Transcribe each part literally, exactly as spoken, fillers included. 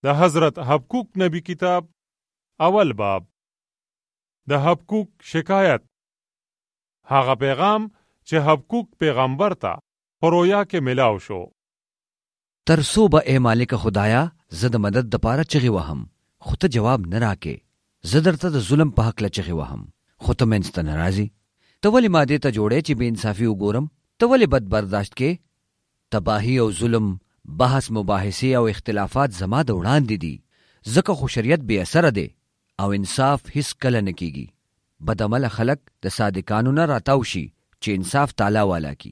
د حضرت حبقوق نبی کتاب اول باب. د حبقوق شکایت. هغه پیغام چې حبقوق پیغمبر ته په رویا کې ملاو شو. تر څو به ای مالک خدایا زه د مدد دپاره چغې وهم خو ته جواب نه راکې. زه درته د ظلم په هکله چغې وهم خو ته منځ ته نه راځې. ته ولې ما دې ته جوړې چې بې انصافي وګورم؟ ته ولې بد برداشت کې؟ تباهي او ظلم، بحث مباحثې او اختلافات زما د وړاندې دي، ځکه خو شریعت بې اثره دی او انصاف هیڅ کله نه کیږي. بدعمله خلک د صادقانو نه راتاو شي چې انصاف تعالی والا کی.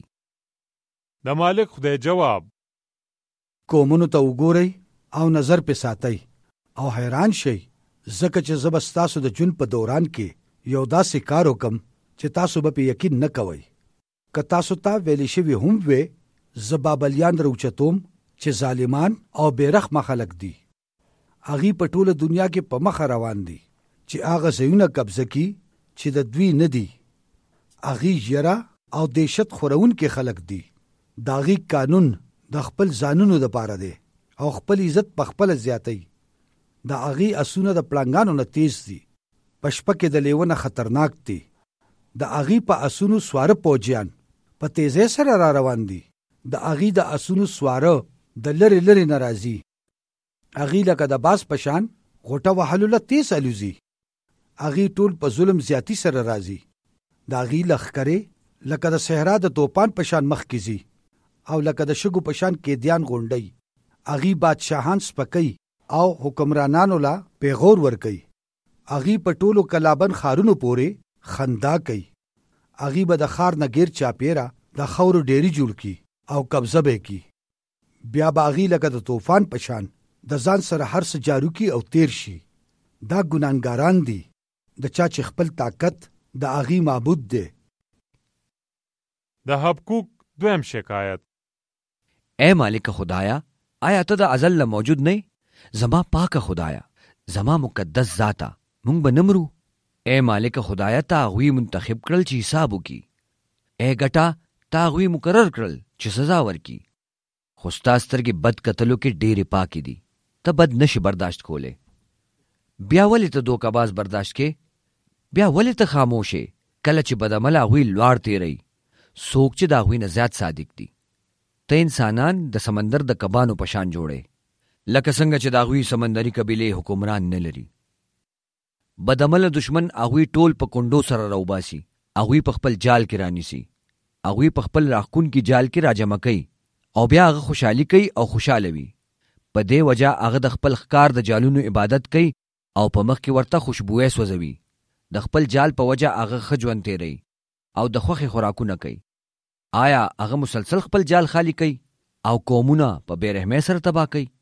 د مالک خدای جواب: قومونو ته وګورئ او نظر پې ساتئ او حیران شئ، ځکه چې زه به ستاسو د ژوند په دوران کې یو داسې کار وکم چې تاسو به پې یقین نه کوئ. که تاسو ته ویلې شوي هم وې زه بابلیان راوچتوم چې ظالمان او بېرحمه خلک دي. هغې په ټوله دنیا کې په مخه روان دي چې هغه ځایونه قبضه کي چې د دوی نه دي. هغې یره او دهشت خورونکي خلک دي. د هغې قانون د خپل ځانونو دپاره دی او خپل عزت په خپله زیاتی. د هغې اسونه د پړانګانو نه تیز دي، په شپه کې د لیوه نه خطرناک دي. د هغې په اسونو سواره پوجیان په تیزۍ سره را روان دي. د هغې د اسونو سواره د لرې لرې نه راځي. هغې لکه د باز په شان غوټه وهلو له تیز الوزي. هغې ټول په ظلم زیاتی سره راځي. د هغې لښکرې لکه د صحرا د توپان په شان مخکې ځي او لکه د شګو په شان قیدیان غونډوي. هغې بادشاهان سپکوي او حکمرانانو له پیغور ورکوي. هغې په ټولو کلابند ښارونو پورې خندا کوي. هغې به د ښار نه غیر چاپیره د خاورو ډیري جوړ کړي او قبضه به یې کړي. بیا به هغې لکه د طوفان په شان د ځان سره هر څه جارو کړي او تیر شي. دا ګناهګاران دي د چا چې خپل طاقت د هغې معبود دی. د حبقوق دویم شکایت. اے مالک خدایا، آیا ته د ازل نه موجود نه؟ زما پاکه خدایا، زما مقدس ذاته، مونږ به نه مرو. اے مالک خدایا، تا هغوی منتخب کړل چې حساب وکړي. اے ګټه، تا هغوی مقرر کړل چې سزا ورکړي. خو ستا سترګې بد کتلو کې ډېرې پاکې دي، ته بد نشي برداشت کولی. بیا ولې ته دوکهباز برداشت کې؟ بیا ولې ته خاموش یې کله چې بدعمله هغوی لوړ تیروي، څوک چې د هغوی نه زیات صادق دي؟ ته انسانان د سمندر د کبانو په شان جوړې، لکه څنګه چې د هغوی سمندري قبیلې حکمران نه لري. بدعمله دشمن هغوی ټول په کونډو سره راوباسي، هغوی په خپل جال کې رانیسي، هغوی په خپل راښکونکي جال کې راجمع کوي او بیا هغه خوشحالي کوي او خوشحاله وي. په دې وجه هغه د خپل ښکار د جالونو عبادت کوي او په مخ کې ورته خوشبویه سوځوي. د خپل جال په وجه هغه ښه ژوند تیروي او د خوښې خوراکونه کوي. آیا هغه مسلسل خپل جال خالی کوي او قومونه په بې رحمۍ سره تباه کوي؟